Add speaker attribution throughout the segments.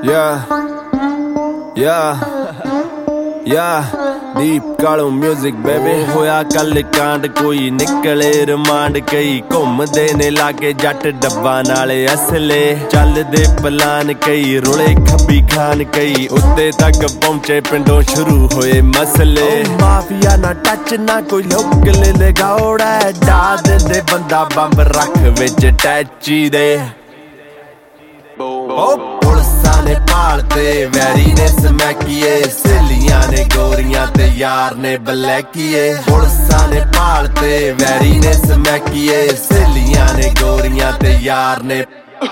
Speaker 1: Deep ਕਾਲੋ music baby ਹੋਇਆ ਕੱਲ ਕਾਂਡ ਕੋਈ ਨਿਕਲੇ ਰਿਮਾਂਡ ਕਈ ਘੁੰਮਦੇ ਨੇ ਲਾਗੇ ਜੱਟ ਡੱਬਾ ਨਾਲੇ ਅਸਲੇ ਚੱਲਦੇ ਪਲਾਨ ਕਈ ਰੁਲੇ ਖੱਬੀ ਖਾਨ ਕਈ ਉੱਤੇ ਤੱਕ ਪਹੁੰਚੇ ਪਿੰਡੋਂ ਸ਼ੁਰੂ ਹੋਏ ਮਸਲੇ ਮਾਫੀਆ ਨਾ ਟੱਚ ਨਾ ਕੋਈ ਲੋਕਲ ਲਗਾਉੜਾ ਡਾ ਦਿੰਦੇ ਬੰਦਾ ਬੰਬ ਰੱਖ ਵਿੱਚ ਟੈਚੀ ਦੇ ਪੁਲਸਾਂ ਨੇ ਭਾਲਤੇ ਵੈਰੀ ਨੇ ਸਮੈਕੀਏ ਸਹੇਲੀਆਂ ਨੇ ਗੋਰੀਆਂ ਤੇ ਯਾਰ ਨੇ ਬਲੈਕੀਏ ਪੁਲਸਾਂ ਨੇ ਭਾਲਤੇ ਵੈਰੀ ਨੇ ਸਮੈਕੀਏ ਸਹੇਲੀਆਂ ਨੇ ਗੋਰੀਆਂ ਤੇ ਯਾਰ ਨੇ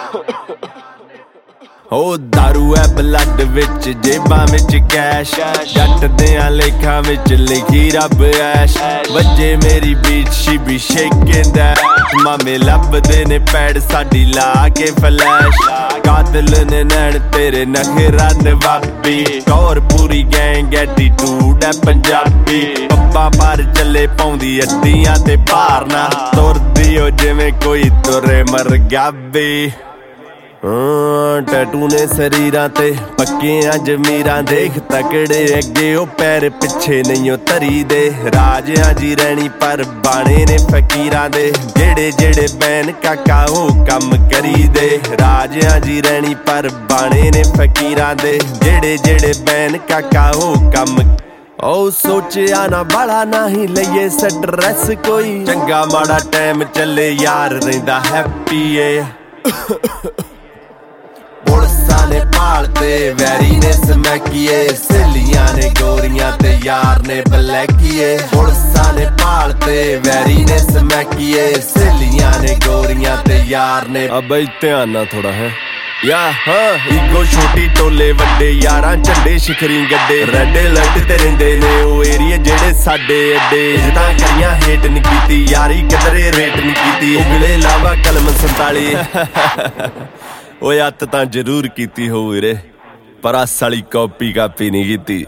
Speaker 1: ਉਹ ਦਾਰੂ ਐ ਬਲੱਡ ਵਿੱਚ ਜੇਬਾਂ ਵਿੱਚ ਕੈਸ਼ ਜੱਟ ਦਿਆਂ ਲੇਖਾਂ ਵਿੱਚ ਲਿਖੀ ਰੱਬ ਐਸ਼ ਵੱਜੇ ਮੇਰੀ beat she be shaking that ਮਾਮੇ ਲੱਭਦੇ ਨੇ ਪੈੜ ਸਾਡੀ ਲਾ ਕੇ ਫਲੈਸ਼ ਕਾਤਲ ਨੇ ਨੈਣ ਤੇਰੇ ਨਖਰਾ ਨਵਾਬੀ ਟੌਰ ਪੂਰੀ ਗੈਂਗ ਐਟੀਟਿਊਡ ਐ ਪੰਜਾਬੀ ਪੱਪਾ ਪਰ ਚੱਲੇ ਪਾਉਂਦੀ ਅੱਡੀਆਂ ਤੇ ਭਾਰਨਾ ਤੁਰਦੀ ਓ ਜਿਵੇਂ ਕੋਈ ਤੁਰੇ ਮਰ ਗਾਬੀ ਟੈਟੂ ਨੇ ਸਰੀਰਾਂ ਤੇ ਪੱਕੀਆਂ ਜ਼ਮੀਰਾਂ ਦੇਖ ਤਕੜੇ ਅੱਗੇ ਉਹ ਪੈਰ ਪਿੱਛੇ ਨਹੀਂ ਉਹ ਧਰੀ ਦੇ ਰਾਜਿਆਂ ਜੀ ਰਹਿਣੀ ਪਰ ਬਾਣੇ ਨੇ ਫਕੀਰਾਂ ਦੇ ਜਿਹੜੇ ਬੈਨ ਕਾਕਾ ਉਹ ਕੰਮ ਕਰੀ ਦੇ ਰਾਜਿਆਂ ਜੀ ਰਹਿਣੀ ਪਰ ਬਾਣੇ ਨੇ ਫਕੀਰਾਂ ਦੇ ਜਿਹੜੇ ਬੈਨ ਕਾਕਾ ਉਹ ਕੰਮ ਉਹ ਸੋਚਿਆ ਨਾ ਬਾਲਾ ਨਹੀਂ ਲਈਏ ਸਟ੍ਰੈਸ ਕੋਈ ਚੰਗਾ ਮਾੜਾ ਟਾਈਮ ਚੱਲੇ ਯਾਰ ਰਹਿੰਦਾ ਹੈਪੀ ਏ ਪੁਲਸਾਂ ਨੇ ਭਾਲਤੇ ਵੈਰੀ ਨੇ ਸਮੈਕੀਏ ਸਹੇਲੀਆਂ ਨੇ ਗੋਰੀਆਂ ਤੇ ਯਾਰ ਨੇ ਬਲੈਕੀਏ ਪੁਲਸਾਂ ਨੇ ਭਾਲਤੇ ਵੈਰੀ ਨੇ ਸਮੈਕੀਏ ਸਹੇਲੀਆਂ ਨੇ ਗੋਰੀਆਂ ਤੇ ਯਾਰ ਨੇ ਬਈ ਧਿਆਨ ਨਾਲ ਥੋੜਾ ਹੈ ਈਗੋ ਛੋਟੀ ਟੋਲੇ ਵੱਡੇ ਯਾਰਾਂ ਝੰਡੇ ਸ਼ਿਖਰੀ ਗੱਡੇ ਰੈੱਡ ਅਲਰਟ ਤੇ ਰਹਿੰਦੇ ਨੇ ਉਹ ਏਰੀਏ ਜਿਹੜੇ ਸਾਡੇ ਅੱਡੇ ਜਿੱਦਾਂ ਕਰੀਆਂ ਹੇਟ ਨਹੀਂ ਕੀਤੀ ਯਾਰੀ ਕਿਧਰੇ ਰੇਟ ਨਹੀਂ ਕੀਤੀ ਉਗਲੇ ਲਾਵਾ ਕਲਮ 47 ਓਏ ਅੱਤ ਤਾਂ ਜ਼ਰੂਰ ਕੀਤੀ ਹੋਊ ਵੀਰੇ ਪਰ ਆਸ ਵਾਲੀ ਕਾਪੀ ਨਹੀਂ ਕੀਤੀ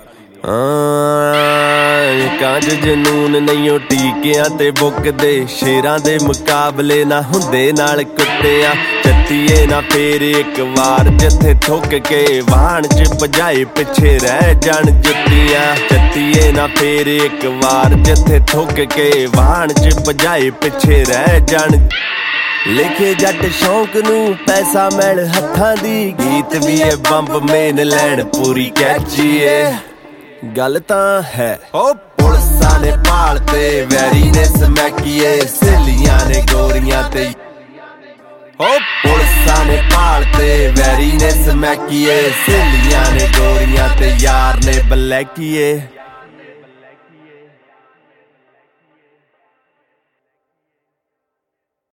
Speaker 1: ਕਾਂਜ ਜਨੂਨ ਨਹੀਂ ਉਹ ਟੀਕਿਆਂ ਤੇ ਬੁੱਕਦੇ ਸ਼ੇਰਾਂ ਦੇ ਮੁਕਾਬਲੇ ਨਾ ਹੁੰਦੇ ਨਾਲ ਕੁੱਤਿਆਂ ਚੱਤੀਏ ਨਾ ਫੇਰ ਇੱਕ ਵਾਰ ਜਿੱਥੇ ਥੁੱਕ ਕੇ ਵਾਹਣ ਚ ਭਜਾਏ ਪਿੱਛੇ ਰਹਿ ਜਾਣ ਜੁੱਤੀਆਂ ਚੱਤੀਏ ਨਾ ਫੇਰ ਇੱਕ ਵਾਰ ਜਿੱਥੇ ਥੁੱਕ ਕੇ ਵਾਹਣ ਚ ਭਜਾਏ ਪਿੱਛੇ ਰਹਿ ਜਾਣ ਲਿਖੇ ਜੱਟ ਸ਼ੌਂਕ ਨੂੰ ਪੈਸਾ ਮਿਲ ਹੱਥਾਂ ਦੀ ਗੀਤ ਵੀ ਏ ਬੰਬ ਮੇਨ ਲੈਣ ਪੂਰੀ ਕੈਚੀ ਏ ਗੱਲ ਤਾਂ ਹੈ ਉਹ ਪੁਲਸਾਂ ਨੇ ਭਾਲਤੇ ਵੈਰੀ ਨੇ ਸਮੈਕੀਏ ਸਹੇਲੀਆਂ ਨੇ ਗੋਰੀਆਂ ਤੇ ਉਹ ਪੁਲਸਾਂ ਨੇ ਭਾਲਤੇ ਵੈਰੀ ਨੇ ਸਮੈਕੀਏ ਸਹੇਲੀਆਂ ਨੇ ਗੋਰੀਆਂ ਤੇ ਯਾਰ ਨੇ ਬਲੈਕੀਏ